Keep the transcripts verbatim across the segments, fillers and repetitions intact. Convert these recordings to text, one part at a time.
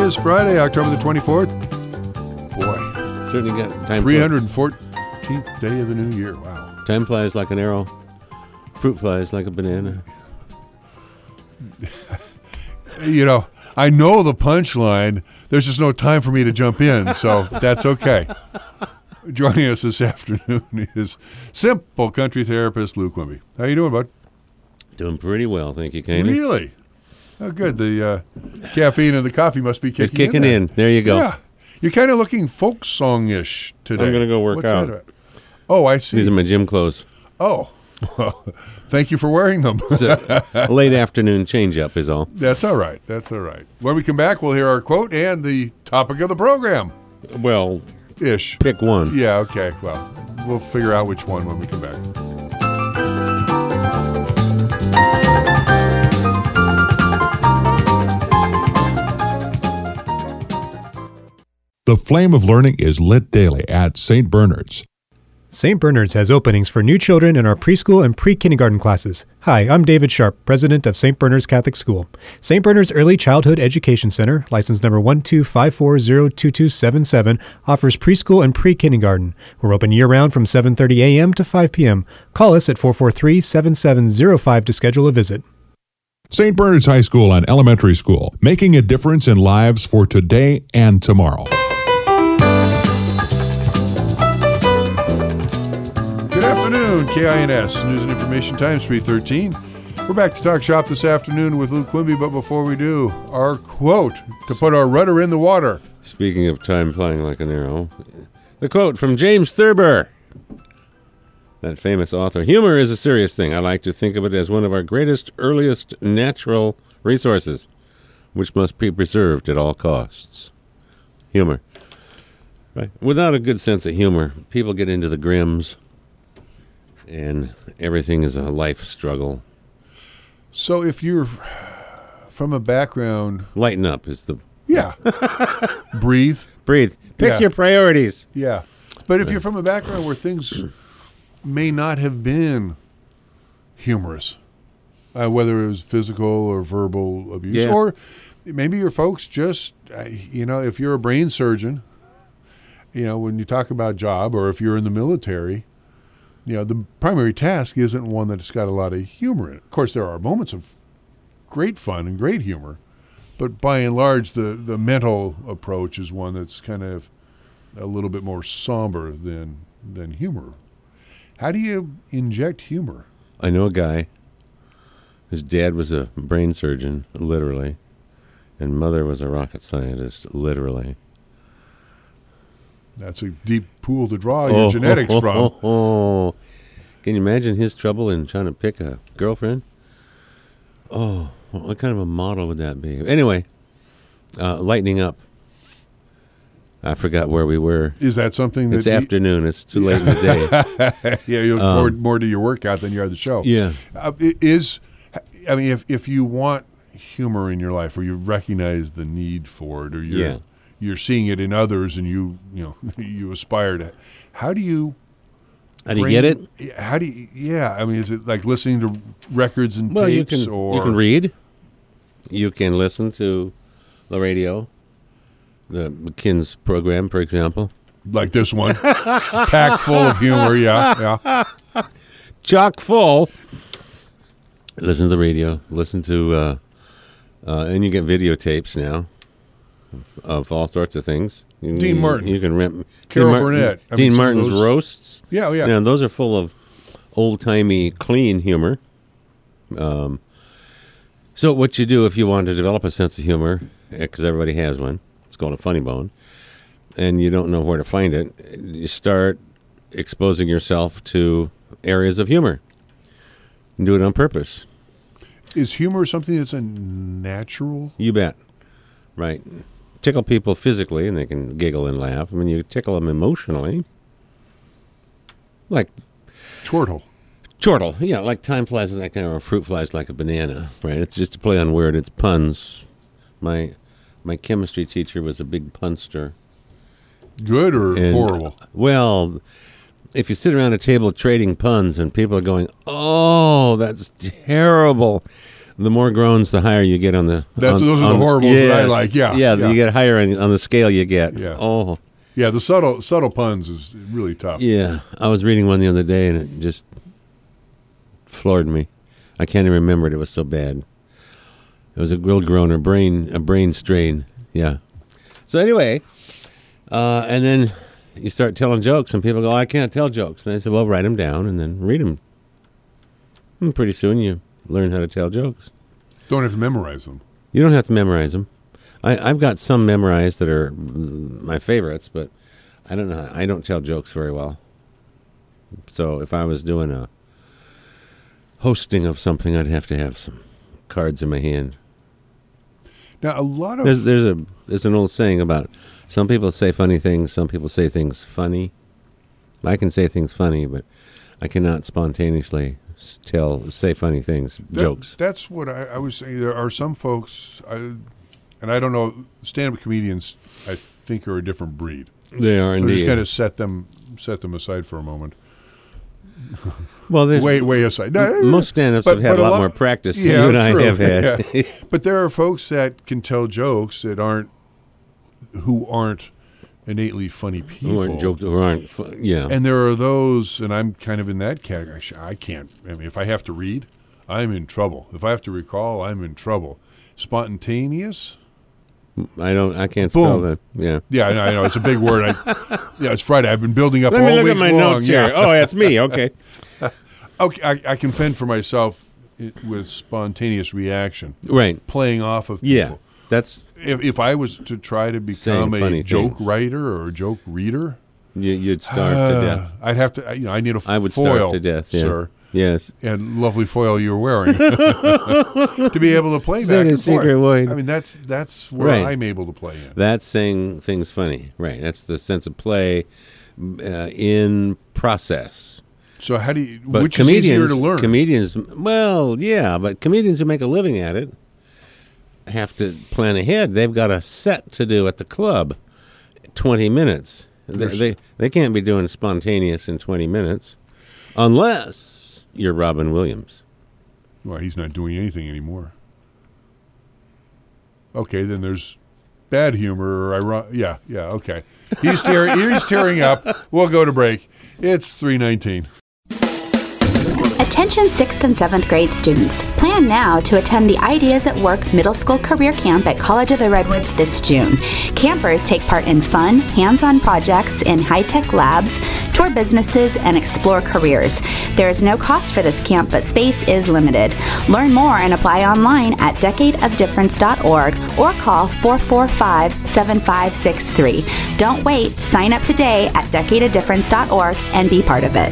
is Friday, October the twenty-fourth. Boy. Certainly got time. three hundred fourteenth day of the new year. Wow. Time flies like an arrow. Fruit flies like a banana. You know, I know the punchline. There's just no time for me to jump in, so that's okay. Joining us this afternoon is simple country therapist Lou Quimby. How you doing, bud? Doing pretty well, thank you, Candy. Really? Oh, good. The uh, caffeine and the coffee must be kicking, it's kicking in. in. There you go. Yeah. You're kind of looking folk song-ish today. I'm going to go work What's out. That about? Oh, I see. These are my gym clothes. Oh. Well, thank you for wearing them. It's a late afternoon change-up is all. That's all right. That's all right. When we come back, we'll hear our quote and the topic of the program. Well, Ish. pick one. Yeah, okay. Well, we'll figure out which one when we come back. The flame of learning is lit daily at Saint Bernard's. Saint Bernard's has openings for new children in our preschool and pre-kindergarten classes. Hi, I'm David Sharp, president of Saint Bernard's Catholic School. Saint Bernard's Early Childhood Education Center, license number one two five four zero two two seven seven, offers preschool and pre-kindergarten. We're open year-round from seven thirty a.m. to five p.m. Call us at four four three, seven seven zero five to schedule a visit. Saint Bernard's High School and Elementary School, making a difference in lives for today and tomorrow. Good afternoon, K I N S, News and Information Times three thirteen. We're back to talk shop this afternoon with Lou Quimby, but before we do, our quote to put our rudder in the water. Speaking of time flying like an arrow, the quote from James Thurber, that famous author. Humor is a serious thing. I like to think of it as one of our greatest, earliest natural resources, which must be preserved at all costs. Humor. Right. Without a good sense of humor, people get into the Grimms, and everything is a life struggle. So if you're from a background... Lighten up is the... Yeah. Breathe. Breathe. Pick Yeah. your priorities. Yeah. But if you're from a background where things may not have been humorous, uh, whether it was physical or verbal abuse, Yeah. or maybe your folks just, uh, you know, if you're a brain surgeon, you know, when you talk about job, or if you're in the military, you know, the primary task isn't one that's got a lot of humor in it. Of course, there are moments of great fun and great humor, but by and large, the, the mental approach is one that's kind of a little bit more somber than than humor. How do you inject humor? I know a guy whose dad was a brain surgeon, literally, and mother was a rocket scientist, literally. That's a deep pool to draw your oh, genetics oh, from. Oh, oh. Can you imagine his trouble in trying to pick a girlfriend? Oh, what kind of a model would that be? Anyway, uh, lightening up. I forgot where we were. Is that something that... It's afternoon. It's too late in the day. Yeah, you look um, forward more to your workout than you are the show. Yeah. Uh, it is, I mean, if, if you want humor in your life, or you recognize the need for it, or you're... Yeah. You're seeing it in others, and you you know you aspire to. How do you? How do you bring, get it? How do you? Yeah, I mean, is it like listening to records and well, tapes, you can, or you can read, you can listen to the radio, the McKinn's program, for example, like this one, packed full of humor. Yeah, yeah, chock full. Listen to the radio. Listen to, uh, uh, and you get videotapes now. Of all sorts of things. You, Dean you, Martin. You can rent. Carol Dean Martin, Burnett. I Dean mean, Martin's those, roasts. Yeah, yeah. Yeah, those are full of old-timey, clean humor. Um, so what you do if you want to develop a sense of humor, because everybody has one, it's called a funny bone, and you don't know where to find it, you start exposing yourself to areas of humor. And do it on purpose. Is humor something that's a natural? You bet. Right. Tickle people physically, and they can giggle and laugh. I mean, you tickle them emotionally. Like... Chortle. Chortle, yeah, like time flies like kind of a fruit flies like a banana, right? It's just a play on word. It's puns. My my chemistry teacher was a big punster. Good or and, horrible? Well, if you sit around a table trading puns and people are going, oh, that's terrible. The more groans, the higher you get on the. That's, on, those are on, the horribles yeah, that I like. Yeah, yeah, yeah. you get higher on, on the scale. You get. Yeah. Oh. Yeah, the subtle subtle puns is really tough. Yeah, I was reading one the other day, and it just floored me. I can't even remember it. It was so bad. It was a real groaner, brain a brain strain. Yeah. So anyway, uh, and then you start telling jokes, and people go, "I can't tell jokes." And I said, "Well, write them down and then read them." And pretty soon you learn how to tell jokes. Don't have to memorize them. You don't have to memorize them. I, I've got some memorized that are my favorites, but I don't know. I don't tell jokes very well. So if I was doing a hosting of something, I'd have to have some cards in my hand. Now, a lot of There's there's a there's an old saying about some people say funny things, some people say things funny. I can say things funny, but I cannot spontaneously s- tell say funny things, that- jokes. That's what I, I was saying. There are some folks, I, and I don't know. Stand-up comedians, I think, are a different breed. They are So indeed. just kind of set them set them aside for a moment. well, there's, Way way aside. No, most stand-ups but- have had but a a lot lot- more practice than yeah, you and I true. have had. Yeah. But there are folks that can tell jokes that aren't who aren't innately funny people. Who aren't joked, who aren't, fu- yeah. And there are those, and I'm kind of in that category. I can't. I mean, if I have to read, I'm in trouble. If I have to recall, I'm in trouble. Spontaneous. I don't. I can't spell Boom. that. Yeah. Yeah, I know. I know. It's a big word. I, yeah, it's Friday. I've been building up Let all me look week at my long. notes yeah. here. Oh, that's me. Okay. Okay, I, I can fend for myself i- with spontaneous reaction, Right. playing off of people. Yeah. That's If, if I was to try to become a funny joke things. writer or a joke reader, you, you'd starve to uh, death. I'd have to. You know, I need a I would foil, starve to death. Yeah. sir. Yes. And lovely foil you're wearing to be able to play Is back that a and forth. secret void? I mean, that's that's where Right. I'm able to play in. That's saying things funny. Right. That's the sense of play uh, in process. So how do you? But which is comedians, easier to learn? comedians, well, yeah, but comedians who make a living at it have to plan ahead. They've got a set to do at the club, twenty minutes. They, they they can't be doing spontaneous in twenty minutes, unless you're Robin Williams. Well, he's not doing anything anymore. Okay, then there's bad humor. Or iron- yeah, yeah. Okay, he's tearing. he's tearing up. We'll go to break. It's three nineteen. Attention sixth and seventh grade students. Plan now to attend the Ideas at Work Middle School Career Camp at College of the Redwoods this June. Campers take part in fun, hands-on projects in high-tech labs, tour businesses, and explore careers. There is no cost for this camp, but space is limited. Learn more and apply online at decade of difference dot org or call four four five, seven five six three. Don't wait. Sign up today at decade of difference dot org and be part of it.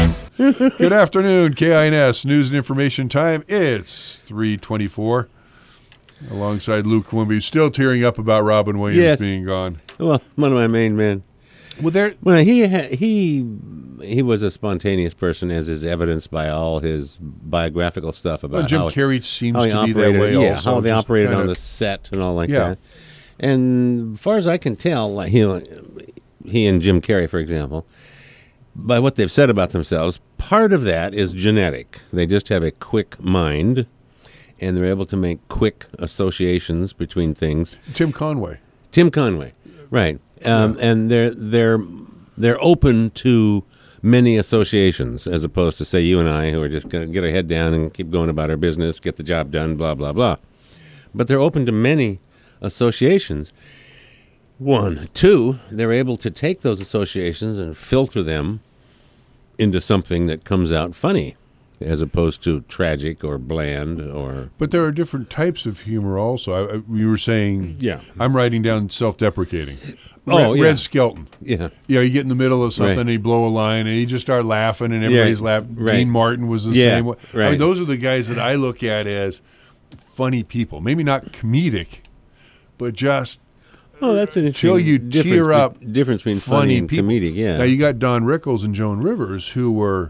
Good afternoon, K I N S News and Information Time. It's three twenty-four. Alongside Luke Quimby, still tearing up about Robin Williams Yes. being gone. Well, one of my main men. Well, there. Well, he ha- he he was a spontaneous person, as is evidenced by all his biographical stuff about Well, Jim how, Carrey seems how he to be that operated. way. Yeah, also, how they just operated kinda- on the set and all like Yeah. that. And as far as I can tell, like he he and Jim Carrey, for example, by what they've said about themselves, part of that is genetic. They just have a quick mind, and they're able to make quick associations between things. Tim Conway. Tim Conway, right? Um, And they're they're they're open to many associations, as opposed to say you and I, who are just going to get our head down and keep going about our business, get the job done, blah blah blah. But they're open to many associations. One, two, they're able to take those associations and filter them into something that comes out funny, as opposed to tragic or bland or. But there are different types of humor also. I, I, you were saying, Yeah. I'm writing down self-deprecating. Oh, Red, yeah. Red Skelton. Yeah. You know, you get in the middle of something, Right. and you blow a line, and you just start laughing, and everybody's laughing. right. Dean Martin was the Yeah, same way. I right. mean, those are the guys that I look at as funny people. Maybe not comedic, but just Oh, that's an interesting till you difference tear be- up. difference between funny and people. comedic. Yeah. Now you got Don Rickles and Joan Rivers, who were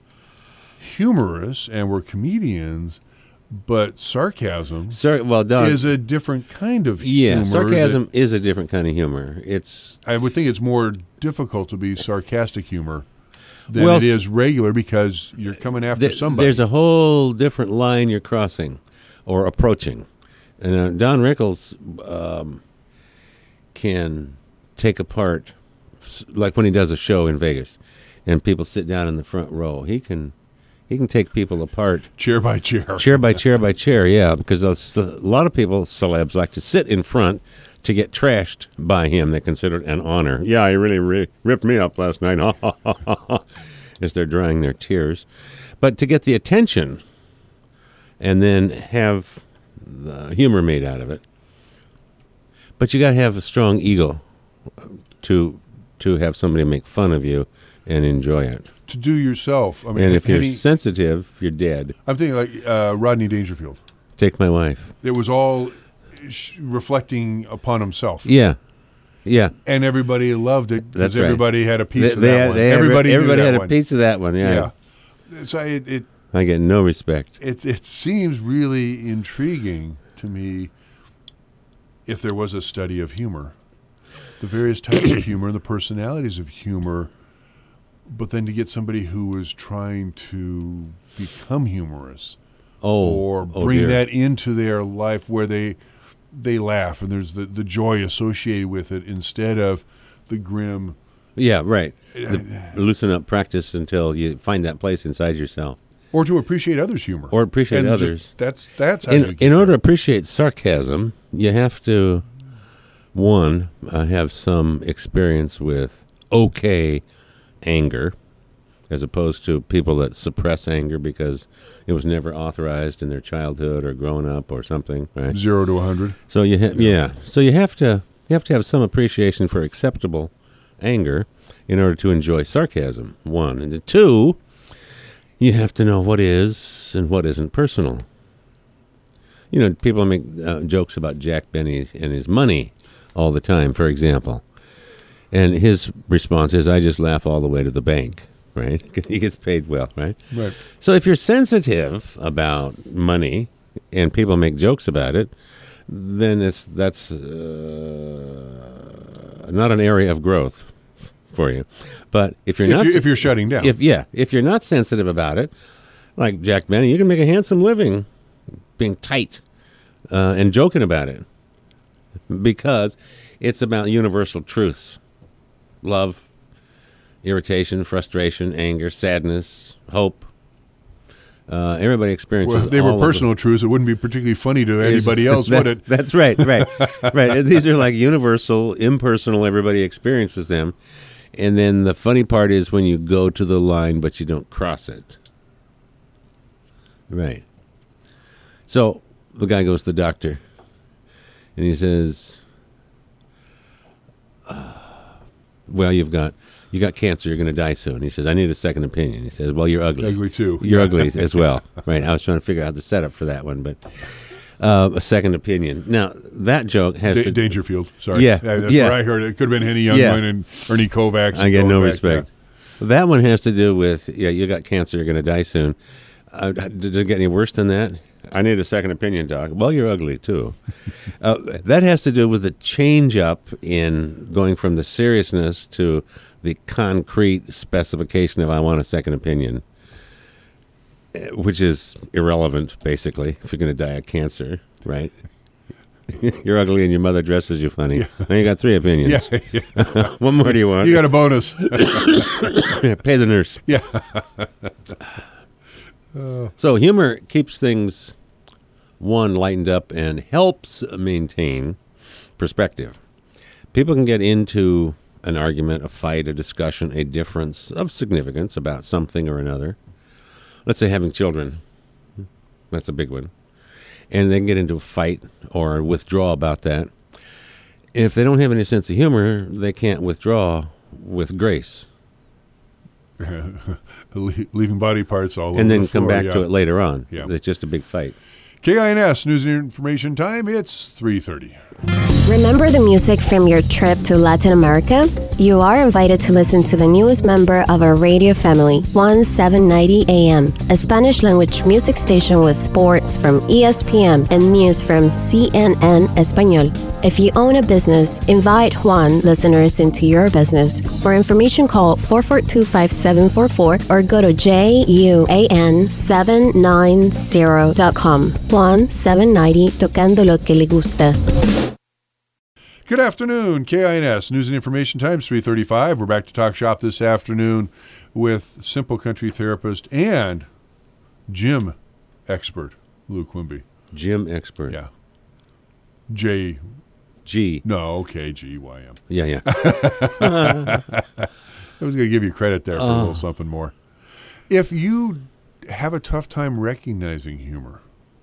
humorous and were comedians, but sarcasm Sar- well, Don, is a different kind of yeah, humor. sarcasm is a different kind of humor. It's that- I would think it's more difficult to be sarcastic humor than Well, it is regular because you're coming after th- somebody. there's a whole different line you're crossing. or approaching. And uh, Don Rickles um, can take apart, like when he does a show in Vegas, and people sit down in the front row. He can, he can take people apart chair by chair, chair by chair by chair. Yeah, because a lot of people, celebs, like to sit in front to get trashed by him. They consider it an honor. Yeah, he really ri- ripped me up last night. As they're drying their tears, but to get the attention, and then have the humor made out of it. But you got to have a strong ego to to have somebody make fun of you and enjoy it. To do yourself. I mean, and if you're he, sensitive, you're dead. I'm thinking like uh, Rodney Dangerfield. Take my wife. It was all sh- reflecting upon himself. Yeah, yeah. And everybody loved it because right. everybody had a piece they, of they that had, one. They everybody had, everybody had that a one. piece of that one. Yeah. yeah. So it, it I get no respect. It it seems really intriguing to me. If there was a study of humor, the various types of humor, the personalities of humor, but then to get somebody who was trying to become humorous, oh, or oh bring dear. that into their life where they they laugh and there's the, the joy associated with it instead of the grim. Yeah, right. The, loosen up, practice until you find that place inside yourself. Or to appreciate others' humor. Or appreciate and others. Just, that's that's how in, you in order to appreciate sarcasm, you have to, one, uh, have some experience with okay anger, as opposed to people that suppress anger because it was never authorized in their childhood or growing up or something, right? Zero to a hundred. So you ha- yeah. So you have to you have to have some appreciation for acceptable anger in order to enjoy sarcasm. One, and the two, you have to know what is and what isn't personal. You know, people make uh, jokes about Jack Benny and his money all the time, for example. And his response is, I just laugh all the way to the bank, right? He gets paid well, right? Right. So if you're sensitive about money and people make jokes about it, then it's that's uh, not an area of growth for you. But if you're if not, you're, if you're shutting down, if yeah, if you're not sensitive about it, like Jack Benny, you can make a handsome living being tight uh, and joking about it because it's about universal truths: love, irritation, frustration, anger, sadness, hope. Uh, everybody experiences. well, if they all were of personal truths, it wouldn't be particularly funny to anybody else, that, would it? That's right, right, right. These are like universal, impersonal. Everybody experiences them, and then the funny part is when you go to the line, but you don't cross it. Right. So the guy goes to the doctor, and he says, uh, "Well, you've got." You got cancer, you're going to die soon. He says, I need a second opinion. He says, well, you're ugly. Ugly too. You're ugly as well. Right. I was trying to figure out the setup for that one, but uh, a second opinion. Now, that joke has Da- to... Dangerfield. Sorry. Yeah, That's yeah. where I heard it. It could have been Henny Youngman Yeah. and Ernie Kovacs. I get going no back, respect. That one has to do with, yeah, you got cancer, you're going to die soon. Uh, did it get any worse than that? I need a second opinion, doc. Well, you're ugly, too. uh, that has to do with the change up in going from the seriousness to the concrete specification of I want a second opinion, which is irrelevant, basically, if you're going to die of cancer, right? You're ugly and your mother dresses you funny. Yeah. Now you got three opinions. Yeah, yeah. What more do you want? You got a bonus. Pay the nurse. Yeah. So humor keeps things, one, lightened up and helps maintain perspective. People can get into an argument, a fight, a discussion, a difference of significance about something or another. Let's say having children. That's a big one. And they can get into a fight or withdraw about that. If they don't have any sense of humor, they can't withdraw with grace. Leaving body parts all over And then the come floor, back yeah. to it later on. Yeah. It's just a big fight. K I N S News and Information Time. It's three thirty. Remember the music from your trip to Latin America? You are invited to listen to the newest member of our radio family, one seven ninety A M, a Spanish-language music station with sports from E S P N and news from C N N Español. If you own a business, invite Juan listeners into your business. For information, call four four two, five seven four four or go to J U A N seven ninety dot com. Juan seven ninety, tocando lo que le gusta. Good afternoon, K I N S News and Information Times three thirty-five. We're back to Talk Shop this afternoon with Simple Country therapist and gym expert Lou Quimby. Gym expert. Yeah. J. G. No, okay, G Y M. Yeah, yeah. I was going to give you credit there for Oh. a little something more. If you have a tough time recognizing humor,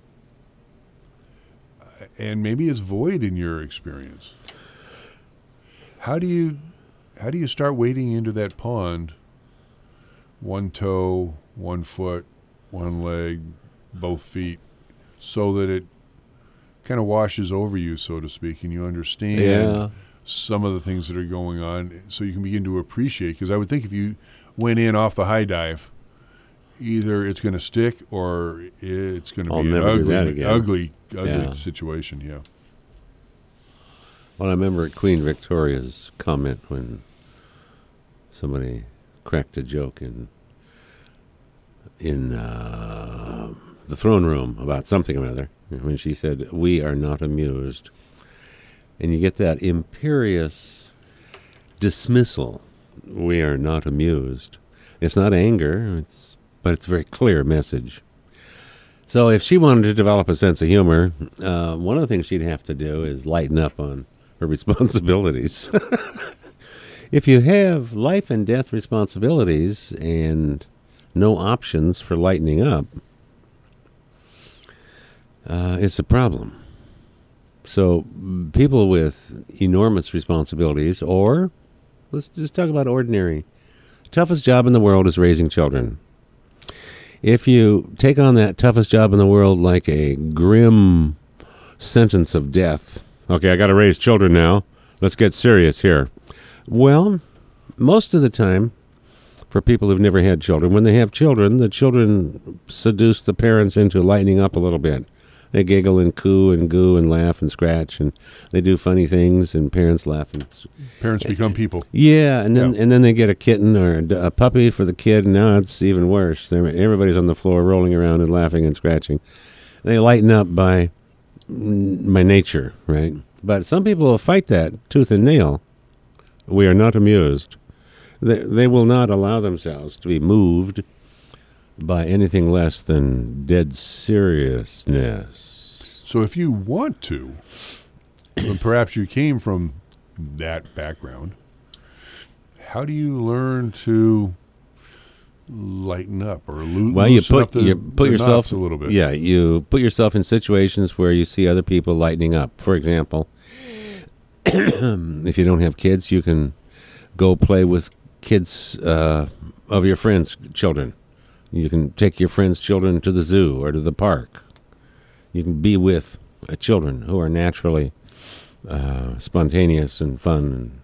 and maybe it's void in your experience, how do you how do you start wading into that pond, one toe, one foot, one leg, both feet, so that it kind of washes over you, so to speak, and you understand Yeah. some of the things that are going on, so you can begin to appreciate? Because I would think if you went in off the high dive, either it's going to stick or it's going to I'll be an never do ugly, that again. ugly, ugly Yeah. situation. Yeah. Well, I remember Queen Victoria's comment when somebody cracked a joke in in uh, the throne room about something or other, when she said, "We are not amused." And you get that imperious dismissal. We are not amused. It's not anger, it's but it's a very clear message. So if she wanted to develop a sense of humor, uh, one of the things she'd have to do is lighten up on her responsibilities. If you have life and death responsibilities and no options for lightening up, uh, it's a problem. So people with enormous responsibilities, or let's just talk about ordinary, toughest job in the world is raising children. If you take on that toughest job in the world like a grim sentence of death, okay, I got to raise children now, let's get serious here. Well, most of the time, for people who've never had children, when they have children, the children seduce the parents into lightening up a little bit. They giggle and coo and goo and laugh and scratch, and they do funny things, and parents laugh. And Parents become people. yeah, and then Yeah. and then they get a kitten or a, d- a puppy for the kid, and now it's even worse. They're- Everybody's on the floor rolling around and laughing and scratching. They lighten up by mm, by nature, right? But some people will fight that tooth and nail. We are not amused. They, they will not allow themselves to be moved by anything less than dead seriousness. So if you want to, and perhaps you came from that background, how do you learn to lighten up or loo- Well, you loosen put up the, you put the yourself knots a little bit? Yeah, you put yourself in situations where you see other people lightening up. For example, if you don't have kids, you can go play with kids uh, of your friends' children. You can take your friends' children to the zoo or to the park. You can be with uh, children who are naturally uh, spontaneous and fun. And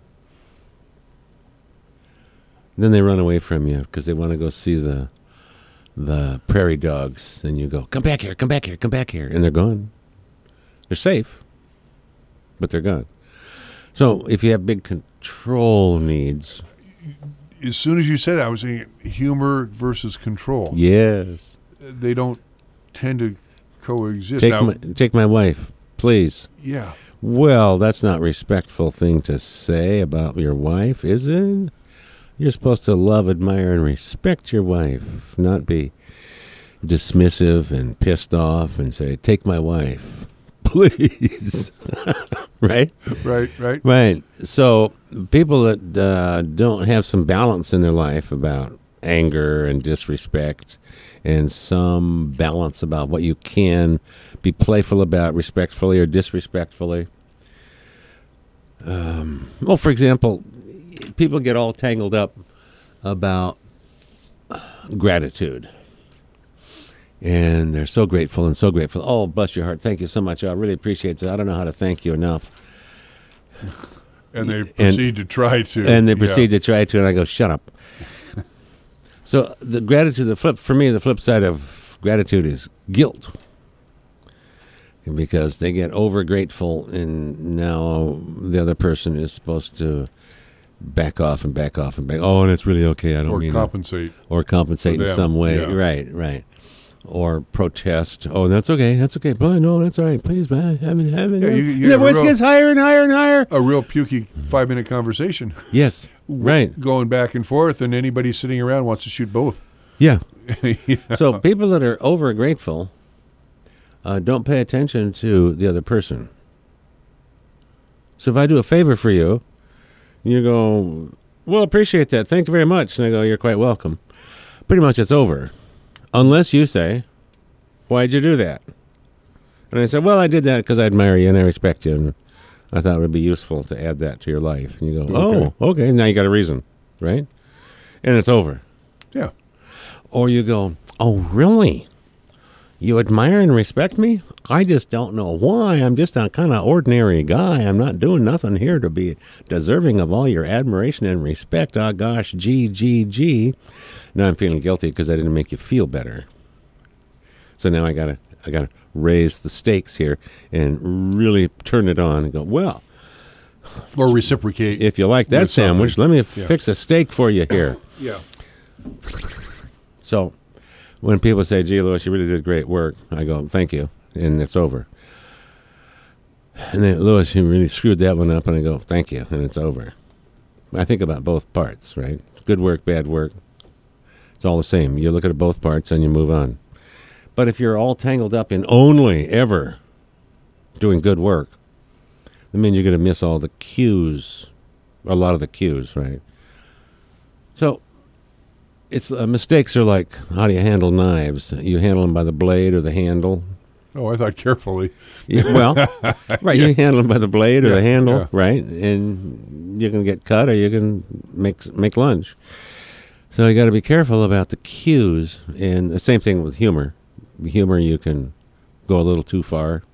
then they run away from you because they want to go see the the prairie dogs. And you go, come back here, come back here, come back here. And they're gone. They're safe, but they're gone. So if you have big control needs... As soon as you said that, I was saying humor versus control. Yes. They don't tend to coexist. Take now, my, take my wife, please. yeah. Well, that's not a respectful thing to say about your wife, is it? You're supposed to love, admire, and respect your wife, not be dismissive and pissed off and say, take my wife, please. Right? Right, right. Right. So people that uh, don't have some balance in their life about anger and disrespect, and some balance about what you can be playful about respectfully or disrespectfully. Um, well, for example, people get all tangled up about gratitude. And they're so grateful and so grateful. Oh, bless your heart. Thank you so much. I really appreciate it. I don't know how to thank you enough. And they proceed to try to. And they proceed yeah. to try to, and I go, shut up. So the gratitude, the flip, for me, the flip side of gratitude is guilt. Because they get over grateful, and now the other person is supposed to back off and back off and back. Oh, and it's really okay. I don't or mean compensate. It. Or compensate in some way. Yeah. Right, right. Or protest. Oh, that's okay. That's okay. But no, that's all right. Please, man. Have it, have it. Yeah, you- you the have a voice real- gets higher and higher and higher. A real pukey five-minute conversation. Yes, right. Going back and forth, and anybody sitting around wants to shoot both. Yeah. Yeah. So people that are over grateful uh, don't pay attention to the other person. So if I do a favor for you, you go, well, appreciate that. Thank you very much. And I go, you're quite welcome. Pretty much it's over. Unless you say, why'd you do that? And I said, well, I did that because I admire you and I respect you. And I thought it would be useful to add that to your life. And you go, Okay. oh, okay. Now you got a reason, right? And it's over. Yeah. Or you go, oh, really? You admire and respect me? I just don't know why. I'm just a kind of ordinary guy. I'm not doing nothing here to be deserving of all your admiration and respect. Oh, gosh, gee, gee, gee. Now I'm feeling guilty because I didn't make you feel better. So now I gotta, I gotta raise the stakes here and really turn it on and go, well, Or reciprocate. if you like that With something. sandwich, let me Yeah. fix a steak for you here. Yeah. So when people say, gee, Louis, you really did great work, I go, thank you, and it's over. And then, Louis, you really screwed that one up, and I go, thank you, and it's over. I think about both parts, right? Good work, bad work. It's all the same. You look at both parts and you move on. But if you're all tangled up in only ever doing good work, that means you're going to miss all the cues, a lot of the cues, right? So it's uh, mistakes are like, how do you handle knives? You handle them by the blade or the handle. Oh, I thought carefully. You- well, right, you handle them by the blade or Yeah, the handle, yeah. right? And you can get cut or you can make make lunch. So you got to be careful about the cues. And the same thing with humor. Humor, you can go a little too far.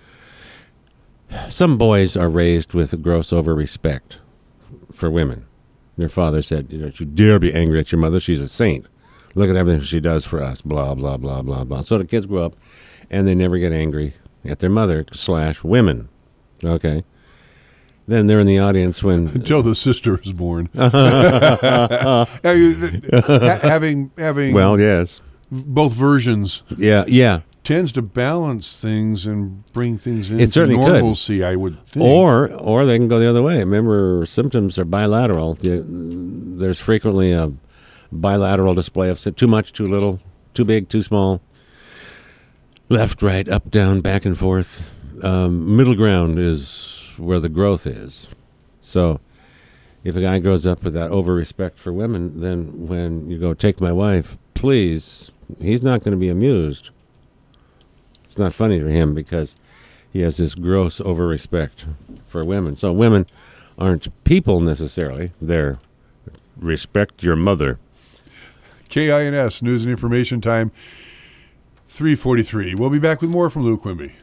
Some boys are raised with a gross over-respect for women. Their father said, you don't you dare be angry at your mother. She's a saint. Look at everything she does for us, blah, blah, blah, blah, blah. So the kids grow up, and they never get angry at their mother slash women. Okay? Then they're in the audience when... Until the sister is born. Ha- having having Well, yes. both versions Yeah, yeah. tends to balance things and bring things into It certainly could. normalcy, I would think. Or or they can go the other way. Remember, symptoms are bilateral. You- There's frequently a bilateral display of too much, too little, too big, too small, left, right, up, down, back and forth. Um, middle ground is where the growth is. So if a guy grows up with that over-respect for women, then when you go, take my wife, please, he's not going to be amused. It's not funny to him because he has this gross over-respect for women. So women aren't people necessarily. They're respect your mother. K I N S, News and Information Time, three forty-three. We'll be back with more from Lou Quimby.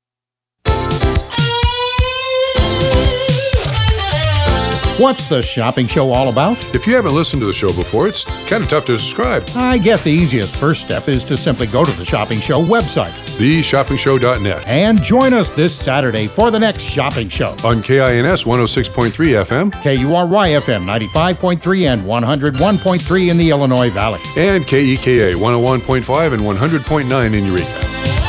What's the shopping show all about? If you haven't listened to the show before, it's kind of tough to describe. I guess the easiest first step is to simply go to the Shopping Show website the shopping show dot net. and join us this Saturday for the next shopping show. On K I N S one oh six point three F M K U R Y F M ninety-five point three and one oh one point three in the Illinois Valley. and K E K A one oh one point five and one hundred point nine in Eureka.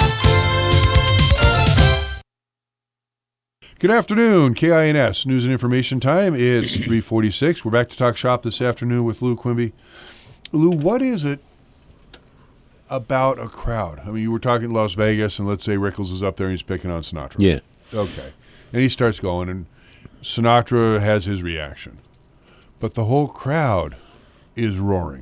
Good afternoon, K I N S News and Information Time. It's three forty-six. We're back to talk shop this afternoon with Lou Quimby. Lou, what is it about a crowd? I mean, you were talking Las Vegas, and let's say Rickles is up there and he's picking on Sinatra. Yeah. Okay. And he starts going, and Sinatra has his reaction. But the whole crowd is roaring.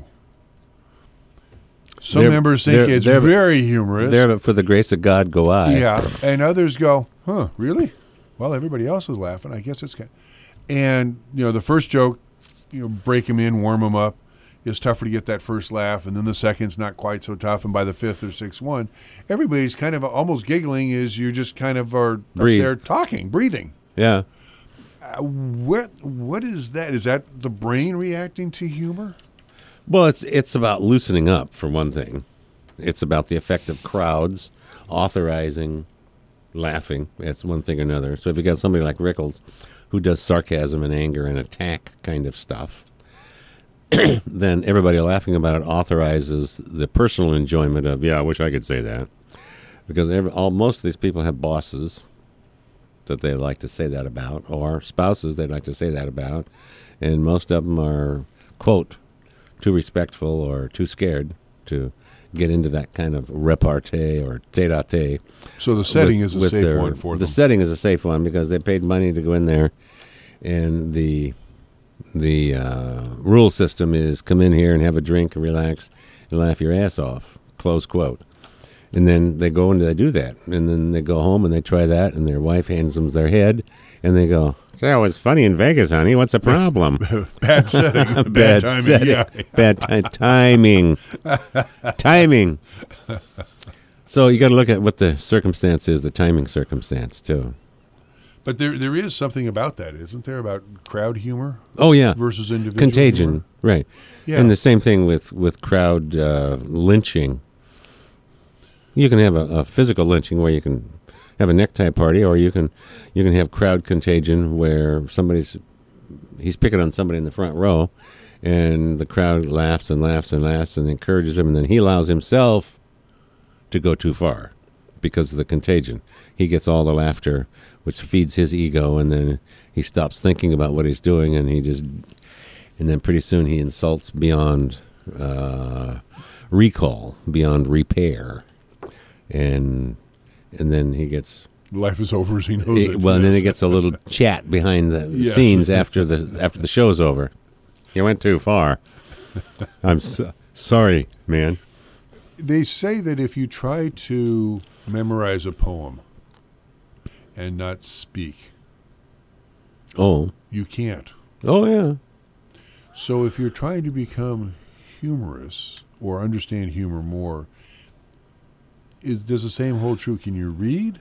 Some They're- members think they're- it's they're- very humorous. There, but for the grace of God, go I. Yeah, and others go, huh, really? Well, everybody else is laughing. I guess it's kind And, you know, the first joke, you know, break them in, warm them up. It's tougher to get that first laugh, and then the second's not quite so tough, and by the fifth or sixth one, everybody's kind of almost giggling as you just kind of are Breathe. up there talking, breathing. Yeah. Uh, what what is that? Is that the brain reacting to humor? Well, it's it's about loosening up, for one thing. It's about the effect of crowds authorizing laughing. It's one thing or another. So if you got somebody like Rickles who does sarcasm and anger and attack kind of stuff, then everybody laughing about it authorizes the personal enjoyment of, yeah, I wish I could say that. Because every, all, most of these people have bosses that they like to say that about, or spouses they like to say that about, and most of them are, quote, too respectful or too scared to get into that kind of repartee or tete-a-tete. So the setting with, is a safe their, one for the them. The setting is a safe one because they paid money to go in there, and the the uh, rule system is come in here and have a drink and relax and laugh your ass off, close quote. And then they go and they do that. And then they go home and they try that, and their wife hands them their head, and they go, that was funny in Vegas, honey. What's the problem? Bad setting. Bad, Bad timing. setting. Yeah. Bad ti- timing. Timing. So you got to look at what the circumstance is, the timing circumstance, too. But there there is something about that, isn't there, about crowd humor Oh, yeah. versus individual Contagion. humor? Right. Yeah. And the same thing with, with crowd uh, lynching. You can have a, a physical lynching where you can have a necktie party, or you can you can have crowd contagion where somebody's he's picking on somebody in the front row, and the crowd laughs and laughs and laughs and encourages him, and then he allows himself to go too far because of the contagion. He gets all the laughter, which feeds his ego, and then he stops thinking about what he's doing, and he just and then pretty soon he insults beyond uh, recall, beyond repair. And and then he gets Life is over as he knows it, it. well, and then Yes. he gets a little chat behind the Yes. scenes after the after the show's over. You went too far. I'm so, sorry, man. They say that if you try to memorize a poem and not speak, Oh, you can't. oh yeah. So if you're trying to become humorous or understand humor more, is does the same hold true? Can you read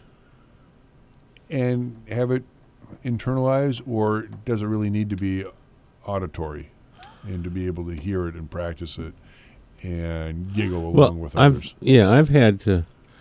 and have it internalized, or does it really need to be auditory and to be able to hear it and practice it and giggle along Well, with I've others? yeah, I've had to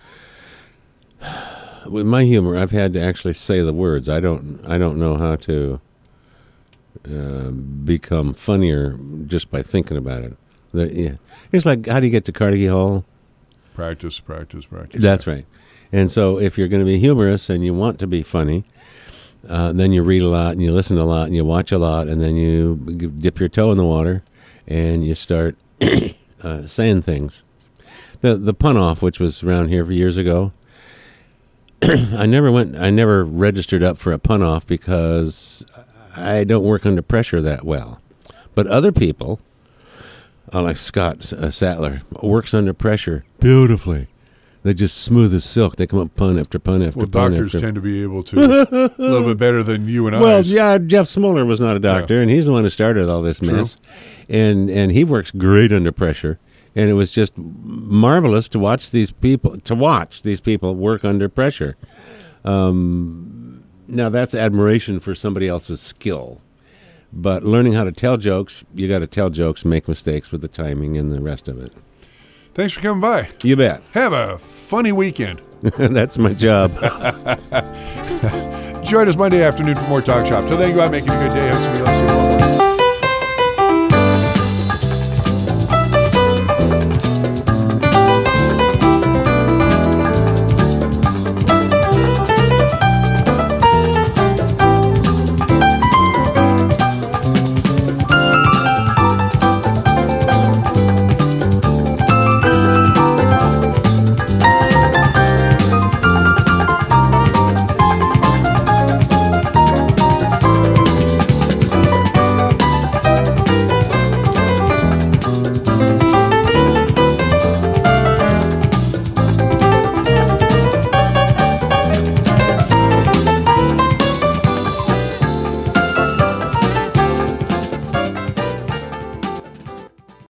with my humor. I've had to actually say the words. I don't. I don't know how to uh, become funnier just by thinking about it. The, yeah, it's like, how do you get to Carnegie Hall? Practice, practice, practice. That's right. And so if you're going to be humorous and you want to be funny, uh, then you read a lot and you listen a lot and you watch a lot, and then you dip your toe in the water and you start uh, saying things. The the pun off, which was around here for years ago, I never went. I never registered up for a pun off because I don't work under pressure that well. But other people, uh, like Scott uh, Sattler, works under pressure beautifully. They just smooth as silk. They come up pun after pun after Well, pun doctors after. tend to be able to a little bit better than you and I. Well, yeah, Jeff Smoller was not a doctor, Yeah. and he's the one who started all this True. mess. And and he works great under pressure. And it was just marvelous to watch these people to watch these people work under pressure. Um, now that's admiration for somebody else's skill, but learning how to tell jokes, you got to tell jokes, make mistakes with the timing and the rest of it. Thanks for coming by. You bet. Have a funny weekend. That's my job. Join us Monday afternoon for more Talk Shop. So then you go out making a good day. Have some